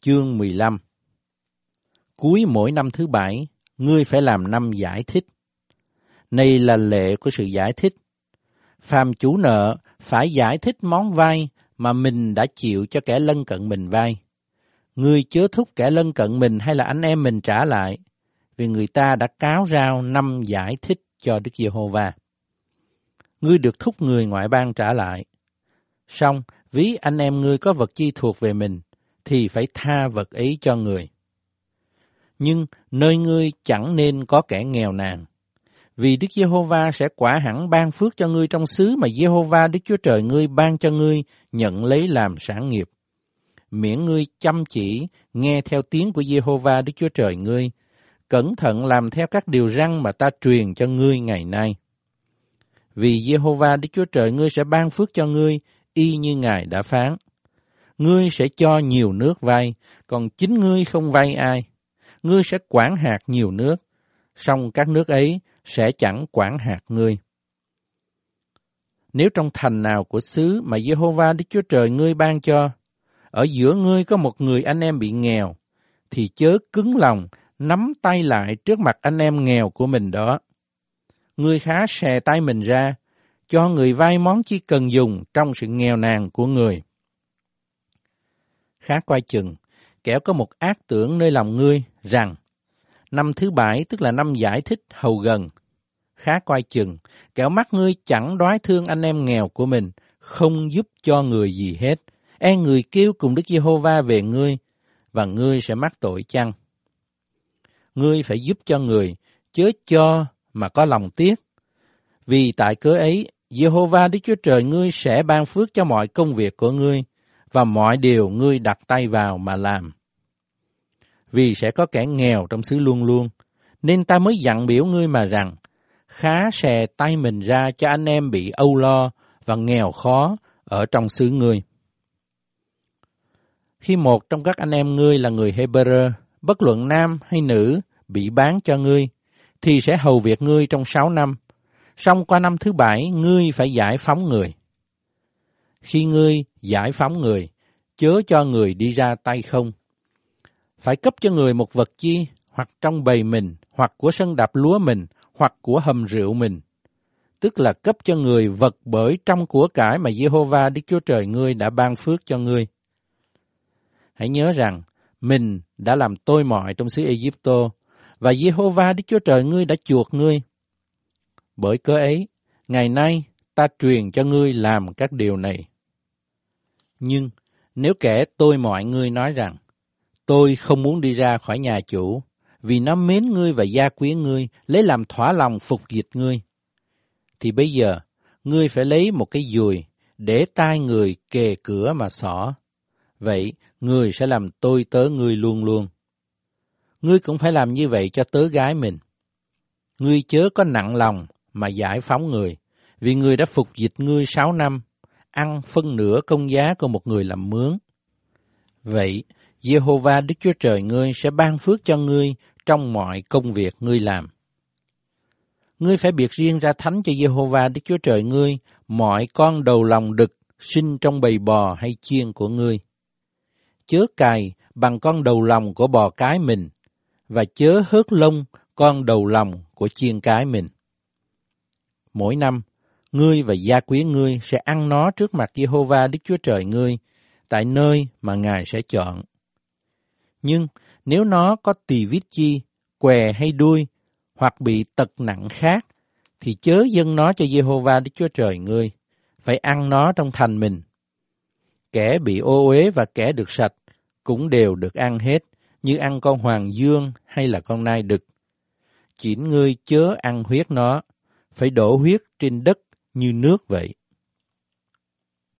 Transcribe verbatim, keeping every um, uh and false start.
Chương mười lăm. Cuối mỗi năm thứ bảy, ngươi phải làm năm giải thích. Này là lệ của sự giải thích. Phàm chủ nợ phải giải thích món vay mà mình đã chịu cho kẻ lân cận mình vay. Ngươi chớ thúc kẻ lân cận mình hay là anh em mình trả lại, vì người ta đã cáo rao năm giải thích cho Đức Giê-hô-va. Ngươi được thúc người ngoại bang trả lại. Song ví anh em ngươi có vật chi thuộc về mình, thì phải tha vật ấy cho người. Nhưng nơi ngươi chẳng nên có kẻ nghèo nàn, vì Đức Giê-hô-va sẽ quả hẳn ban phước cho ngươi trong xứ mà Giê-hô-va Đức Chúa Trời ngươi ban cho ngươi nhận lấy làm sản nghiệp. Miễn ngươi chăm chỉ nghe theo tiếng của Giê-hô-va Đức Chúa Trời ngươi, cẩn thận làm theo các điều răn mà ta truyền cho ngươi ngày nay. Vì Giê-hô-va Đức Chúa Trời ngươi sẽ ban phước cho ngươi y như Ngài đã phán. Ngươi sẽ cho nhiều nước vay, còn chính ngươi không vay ai. Ngươi sẽ quản hạt nhiều nước, song các nước ấy sẽ chẳng quản hạt ngươi. Nếu trong thành nào của xứ mà Giê-hô-va Đức Chúa Trời ngươi ban cho, ở giữa ngươi có một người anh em bị nghèo, thì chớ cứng lòng nắm tay lại trước mặt anh em nghèo của mình đó. Ngươi khá xè tay mình ra, cho người vay món chi cần dùng trong sự nghèo nàn của người. Khá coi chừng, kẻo có một ác tưởng nơi lòng ngươi rằng, năm thứ bảy tức là năm giải thích hầu gần. Khá coi chừng, kẻo mắt ngươi chẳng đoái thương anh em nghèo của mình, không giúp cho người gì hết, e người kêu cùng Đức Giê-hô-va về ngươi, và ngươi sẽ mắc tội chăng? Ngươi phải giúp cho người, chớ cho mà có lòng tiếc. Vì tại cớ ấy, Giê-hô-va Đức Chúa Trời ngươi sẽ ban phước cho mọi công việc của ngươi, và mọi điều ngươi đặt tay vào mà làm. Vì sẽ có kẻ nghèo trong xứ luôn luôn, nên ta mới dặn biểu ngươi mà rằng, khá xè tay mình ra cho anh em bị âu lo và nghèo khó ở trong xứ ngươi. Khi một trong các anh em ngươi là người Hê-bơ-rơ, bất luận nam hay nữ, bị bán cho ngươi, thì sẽ hầu việc ngươi trong sáu năm. Song qua năm thứ bảy, ngươi phải giải phóng người. Khi ngươi giải phóng người, chớ cho người đi ra tay không. Phải cấp cho người một vật chi, hoặc trong bầy mình, hoặc của sân đạp lúa mình, hoặc của hầm rượu mình. Tức là cấp cho người vật bởi trong của cải mà Giê-hô-va Đức Chúa Trời ngươi đã ban phước cho ngươi. Hãy nhớ rằng, mình đã làm tôi mọi trong xứ Ê-díp-tô, và Giê-hô-va Đức Chúa Trời ngươi đã chuộc ngươi. Bởi cớ ấy, ngày nay ta truyền cho ngươi làm các điều này. Nhưng nếu kẻ tôi mọi ngươi nói rằng, tôi không muốn đi ra khỏi nhà chủ, vì nó mến ngươi và gia quyến ngươi, lấy làm thỏa lòng phục dịch ngươi, thì bây giờ ngươi phải lấy một cái dùi để tai người kề cửa mà xỏ. Vậy ngươi sẽ làm tôi tớ ngươi luôn luôn. Ngươi cũng phải làm như vậy cho tớ gái mình. Ngươi chớ có nặng lòng mà giải phóng người, vì người đã phục dịch ngươi sáu năm, ăn phân nửa công giá của một người làm mướn. Vậy, Giê-hô-va Đức Chúa Trời ngươi sẽ ban phước cho ngươi trong mọi công việc ngươi làm. Ngươi phải biệt riêng ra thánh cho Giê-hô-va Đức Chúa Trời ngươi mọi con đầu lòng đực sinh trong bầy bò hay chiên của ngươi. Chớ cày bằng con đầu lòng của bò cái mình, và chớ hớt lông con đầu lòng của chiên cái mình. Mỗi năm, ngươi và gia quyến ngươi sẽ ăn nó trước mặt Giê-hô-va Đức Chúa Trời ngươi, tại nơi mà Ngài sẽ chọn. Nhưng nếu nó có tỳ vết chi, què hay đuôi, hoặc bị tật nặng khác, thì chớ dâng nó cho Giê-hô-va Đức Chúa Trời ngươi, phải ăn nó trong thành mình. Kẻ bị ô uế và kẻ được sạch cũng đều được ăn hết, như ăn con hoàng dương hay là con nai đực. Chỉ ngươi chớ ăn huyết nó, phải đổ huyết trên đất như nước vậy.